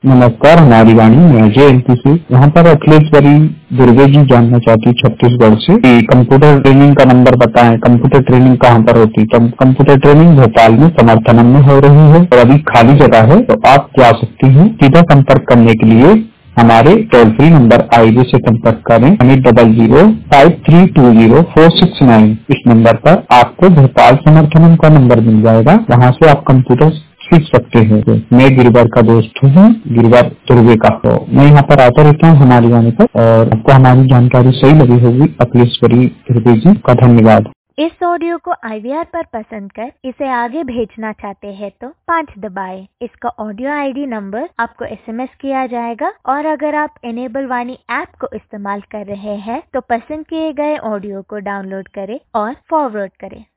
नमस्कार, हमारी वाणी में अजय एमपी से। यहाँ पर अखिलेश्वरी दुर्गे जी जानना चाहती छत्तीसगढ़ से कि कंप्यूटर ट्रेनिंग का नंबर बताएं, कंप्यूटर ट्रेनिंग कहाँ पर होती है। कंप्यूटर ट्रेनिंग भोपाल में समर्थनम में हो रही है और अभी खाली जगह है, तो आप जा सकती हैं। सीधा संपर्क करने के लिए हमारे टोल फ्री नंबर आईडी से संपर्क करें 8000532046 इस नंबर पर आपको भोपाल समर्थनम का नंबर मिल जाएगा। वहाँ से आप कंप्यूटर सीख सकते हैं। मैं गिरवर का दोस्त हूँ, गिरवर दुर्गे का। तो मैं यहाँ पर आता रहता हूँ हमारी वाणी पर, और आपको हमारी जानकारी सही लगी होगी अखिलेश्वरी दुर्गे जी का धन्यवाद। इस ऑडियो को IVR पर पसंद कर इसे आगे भेजना चाहते हैं तो 5 दबाएं। इसका ऑडियो ID नंबर आपको SMS किया जाएगा, और अगर आप इनेबल वाणी ऐप को इस्तेमाल कर रहे हैं तो पसंद किए गए ऑडियो को डाउनलोड करें और फॉरवर्ड करें।